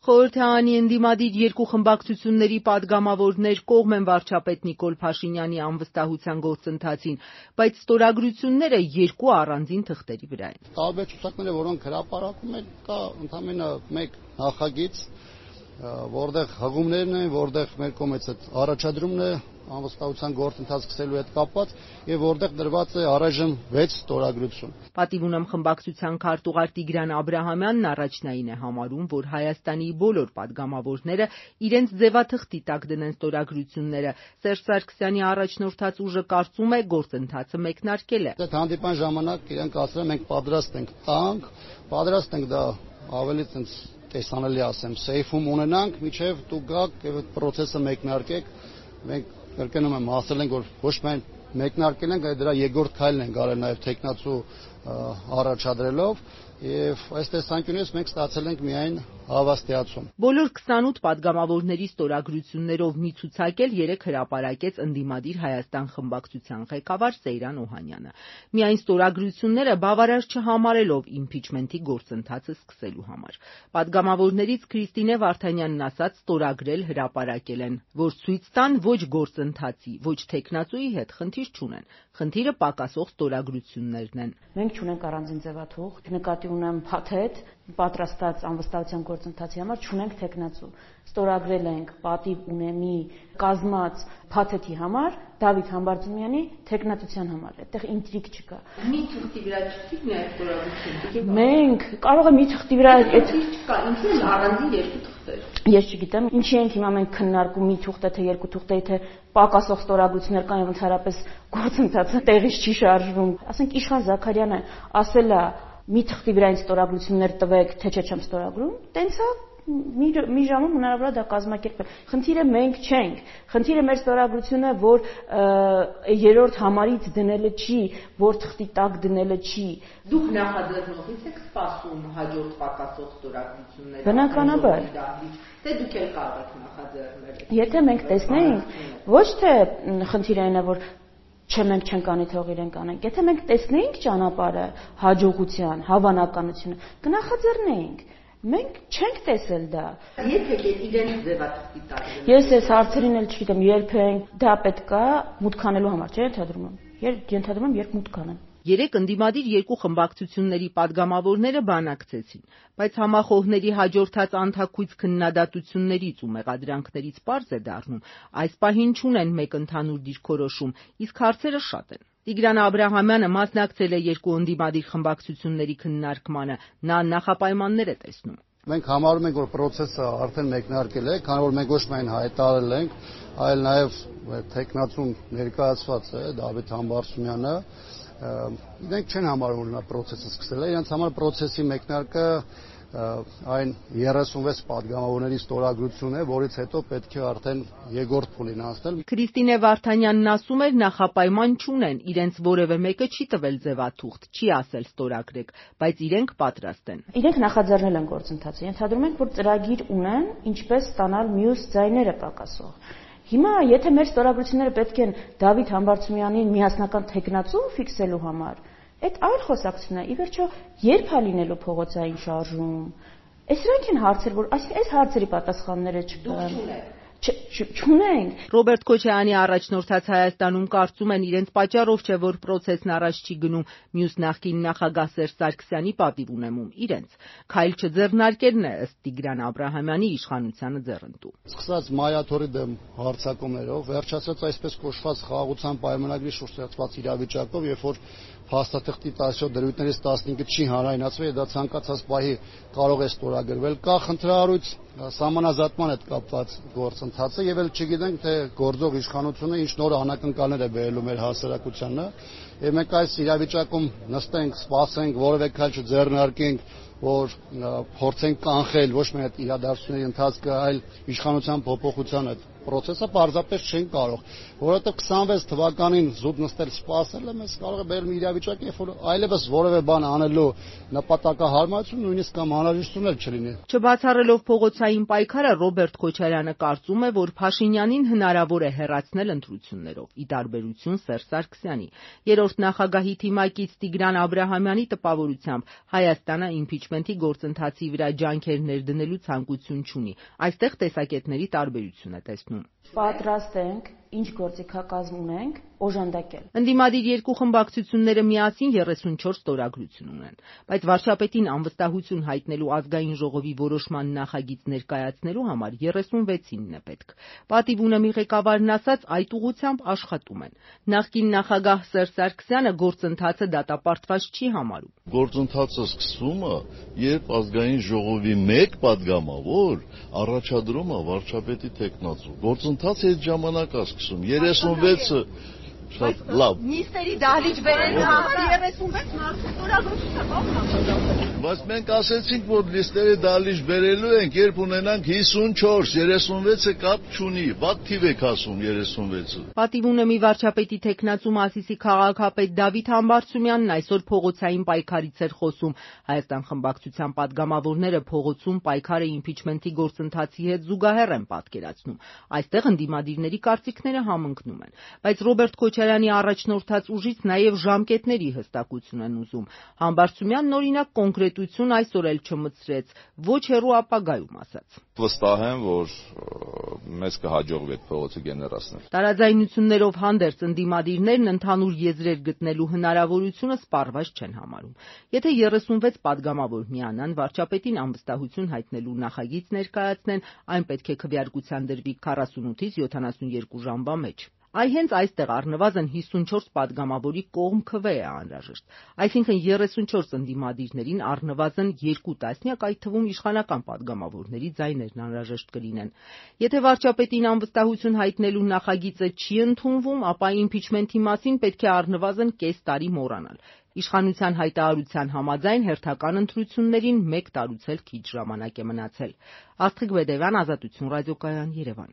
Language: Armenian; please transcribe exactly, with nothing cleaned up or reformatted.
Խորհրդարանի ընդդիմադիր երկու խմբակցությունների պատգամավորներ կողմ են վարչապետ Նիկոլ Փաշինյանի անվստահության գործընթացին, բայց ստորագրությունները երկու առանձին թղթերի վրա են։ Տարբեր ցուցակներ, որոնք հրապարակում են, կա ընդամենը մեկ նախագիծ, որտեղ հղումներն են, որտեղ մեր կողմից այդ առաջադրումն է անվստահության գործընթաց սկսելու հետ կապված եւ որտեղ դրված է առայժմ վեց ստորագրություն։ Պատիվ ունեմ խմբակցության քարտուղար Տիգրան Աբրահամյանն առաջնային է համարում, որ Հայաստանի բոլոր պատգամավորները իրենց ձևաթղթի տակ դնեն ստորագրությունները։ Սերժ Սարգսյանի առաջնորդած ուժը կարծում է գործընթացը մեկնարկել է։ Այդ հանդիպան ժամանակ իրենք ասել են մենք պատրաստ ենք տանք, պատրաստ ենք դա ավելի ցենց տեսանելի ասեմ, սեյֆում ունենանք, միջև դու գաք եւ այդ process-ը մեկնարկեք։ Մենք կրկնում եմ, ասել ենք, որ ոչ միայն մեկնարկել ենք, այլ դրա երկրորդ քայլն ենք արել նաև տեխնացու առաջադրելով եւ այս տեսանկյունից մենք ստացել ենք միայն հավաստիացում։ Բոլոր քսանութ պատգամավորների ստորագրություններով մի ցուցակել երեք հրապարակեց ընդդիմադիր Հայաստան խմբակցության ղեկավար Սեյրան Օհանյանը։ Միայն ստորագրությունները բավարար չհամարելով իմպիչմենթի գործընթացը սկսելու համար։ Պատգամավորներից Քրիստինե Վարդանյանն ասաց, ստորագրել հրապարակել են, որ ցույց տան ոչ գործընթացի, ոչ տեխնացուի հետ խնդիր չունեն։ Խնդիրը պակասող ստորագրություններն են։ Մենք չունենք առանձին ձևաթուղթ, նկատի ունեմ փաթեթ, պատրաստած անվստահության գործընթացի համար չունենք տեխնացու։ Ստորագրել ենք պատիվ ունեմի կազմած փաթեթի համար Դավիթ Համբարձումյանի տեխնատության համար։ Այդտեղ ինտրիգ չկա։ Մի թղթի վրա չկա միայն ստորագրություն։ Մենք կարող է մի թղթի վրա այդ չկա, ինքն էլ առանձին երկու թղթեր։ Ես չգիտեմ, ինչի ենք հիմա մենք քննարկում մի թուղթ է թե երկու թուղթ է, թե պակասող ստորագրություններ կան եւ ընդհանրապես գործընթացը տեղից չի շարժվում։ Ասենք Իշխան Զաքարյանը ասել է մի թղթի վրա ինձ ստորագրություններ տվեք, թե չէ չեմ ստորագրում, տենց է մի մի ժամում հնարավոր է դա կազմակերպել։ Խնդիրը մենք չենք։ Խնդիրը մեր ստորագրությունը, որ երրորդ համարից դնելը չի, որ թղթի տակ դնելը չի։ Դուք նախաձեռնողից եք սպասում հաջորդ պակասող ստորագրությունները։ Բնականաբար։ Թե դուք եք կարող նախաձեռնել։ Եթե մենք տեսնեինք, ոչ թե խնդիրը այն է, որ չէ մենք չենք անի, թող իրենք անենք։ Եթե մենք տեսնեինք ճանապարհը, հաջողության, հավանականությունը, կնախաձեռնեինք։ Մենք չենք տեսել դա։ Երբեք իրենց ձևաթղթի տակ։ Ես այս հարցերին էլ չգիտեմ, երբ ենք դա պետք է մուտք անելու համար, չէ՞ ենթադրում եմ։ Երբ ենթադրում եմ, երբ մուտք անեն։ Երեք ընդդիմադիր երկու խմբակցությունների պատգամավորները բանակցեցին, բայց համախոհների հաջորդած անթաքույց քննադատություններից ու մեղադրանքներից պարզ է դառնում, այս պահին չունեն մեկ ընդհանուր դիրքորոշում, իսկ հարցերը շատ են։ Տիգրան Աբրահամյանը մասնակցել է երկու ընդդիմադիր խմբակցությունների քննարկմանը, նա նախապայմաններ է տեսնում։ Մենք համարում ենք, որ process-ը արդեն մեկնարկել է, քանի որ մենք ոչ միայն հայտարարել ենք, այլ նաև տեխնացուն ներկայացված է Դավիթ Համբարձումյանը, իրենք չեն համարում, որ նա process-ը սկսել է, իրենց համար process-ի մեկնարկը այն երեսունվեց պատգամավորների ստորագրություն է, որից հետո պետք է արդեն երկրորդ փուլին անցնել։ Քրիստինե Վարդանյանն ասում էր, նախապայման չունեն, իրենց որևէ մեկը չի տվել ձևաթուղթ, չի ասել ստորագրեք, բայց իրենք պատրաստ են։ Իրենք նախաձեռնել են գործընթացը, ենթադրում ենք, որ ծրագիր ունեն, ինչպես ստանալ մյուս ձայները պակասող։ Հիմա, եթե մեր ստորագրությունները պետք են Դավիթ Համբարձումյանին միասնական տեխնացու ֆիքսելու համար, այդ այլ խոսակցություն է, ի վերջո, երբ է լինելու փողոցային շարժում։ Այսրանք են հարցեր, որ այս հարցերի պատասխանները չկան։ Չունենք։ Ռոբերտ Քոչարյանի առաջնորդած Հայաստանում կարծում են իրենց պատճառով չէ, որ process-ն առաջ չի գնում, մյուս նախկին նախագահ Սերժ Սարգսյանի պատիվ ունեմում իրենց։ Քայլ չձեռնարկելն է ըստ Տիգրան Աբրահամյանի իշխանությանը ձեռնտու։ Սկսած մայաթորի դեմ հարձակումներով, վերջացած այսպես կոչված խաղաղության պայմանագրի շուրջ ստեղծված իրավիճակով, երբ որ փաստաթղթի տասնյոթ դրույթներից տասնհինգը չի հանրայնացվել, դա ցանկացած պահի կարող է ստորագրվել։ Կա խնդրահարույց սահմանազատման հետ կապված գործընթացը եւ էլ չգիտենք թե գործող իշխանությունը ինչ նոր անակնկալներ է բերելու մեր հասարակությանը եւ մենք այս իրավիճակում նստենք, սպասենք, որևէ քայլ չձեռնարկենք, որ փորձենք կանխել ոչ միայն այդ իրադարձությունների ընթացքը, այլ իշխանության փոփոխության այդ process-ը պարզապես չեն կարող, որովհետեւ քսանվեց թվականին զուտ նստել սպասելը մեզ կարող է բերել մի իրավիճակ, երբ որ այլևս որևէ բան անելու նպատակահարմարություն նույնիսկ կամ անհրաժեշտություն էլ չլինի։ Չբացառելով փողոցային պայքարը, Ռոբերտ Քոչարյանը կարծում է, որ Փաշինյանին հնարավոր է հեռացնել ընտրություններով, ի տարբերություն Սերժ Սարգսյանի։ Երրորդ երրորդ նախագահի թիմակից Տիգրան Աբրահամյանի տպավորությամբ Հայաստանը իմպիչմենթի գործընթացի վրա ջանքեր ներդնելու ցանկություն չունի։ Այստեղ տեսակետների տարբերություն է տեսնում։ Պատրաստ ենք, ինչ գործիքակազմ ունենք, օժանդակել։ Ընդդիմադիր երկու խմբակցությունները միասին երեսունչորս ստորագրություն ունեն, բայց վարչապետին անվստահություն հայտնելու ազգային ժողովի որոշման նախագիծ ներկայացնելու համար երեսունվեցինն է պետք։ Պատիվ ունեմի ղեկավարն ասաց, այդ ուղղությամբ աշխատում են։ Նախկին նախագահ Սերժ Սարգսյանը գործընթացը դատապարտված չի համարում։ Գործընթացը սկսվում է, երբ ազգային ժողովի մեկ падգամավոր առաջադրում է վարչապետի թեկնածու։ Գործընթացը այդ ժամանակ է սկսում։ երեսունվեցը շատ լավ։ Նիստերի դահլիճ բերելու համար երեսունվեց ստորագրությունը կողմնա։ Բայց մենք ասեցինք, որ լիստերի դահլիճ բերելու ենք, երբ ունենանք հիսունչորս, երեսունվեցը կապ չունի, վատ թիվ եք ասում երեսունվեցը։ Պատիվ ունեմի վարչապետի թեկնածու Մասիսի քաղաքապետ Դավիթ Համբարձումյանն այսօր փողոցային պայքարից էր խոսում։ Հայաստան խմբակցության падգամավորները փողոցում պայքարը իմպիչմենթի գործընթացի հետ զուգահեռ են պատկերացնում։ Այստեղ ընդդիմադիրների կարծիքները համընկնում են, բայց Ռոբերտ Քոչարյանի առաջնորդած ուժից նաև ժամկետների հստակություն են ուզում։ Համբարձումյանն օրինակ կոնկրետություն այսօր էլ չմտցրեց, ոչ հեռու ապագայում ասաց։ Վստահ եմ, որ մեզ կհաջողվի այդ փողոցը գեներացնել։ Տարաձայնություններով հանդերձ ընդդիմադիրներն ընդհանուր եզրեր գտնելու հնարավորությունը սպառված չեն համարում։ Եթե երեսունվեց падգամավոր միանան, վարչապետին անվստահություն հայտնելու նախագիծ ներկայացնեն, այն պետք է քվեարկության դրվի քառասունութից յոթանասունյոթ ժամվա մեջ։ Այ հենց այստեղ առնվազն հիսունչորս падգամավորի կողմ քվե է անհրաժեշտ, այսինքն երեսունչորս ընդդիմադիրներին առնվազն երկու տասնյակ, այդ թվում իշխանական падգամավորների ձայներն անհրաժեշտ կլինեն։ Եթե վարչապետին անվստահություն հայտնելու նախագիծը չի ընդունվում, ապա իմպիչմենթի մասին պետք է առնվազն կես տարի մոռանալ։ Իշխանության հայտարարության համաձայն հերթական ընտրություններին մեկ տարուց էլ քիչ ժամանակ է մնացել։ Աստղիկ Բեդևյան, Ազատություն ռադիոկայան, Երևան։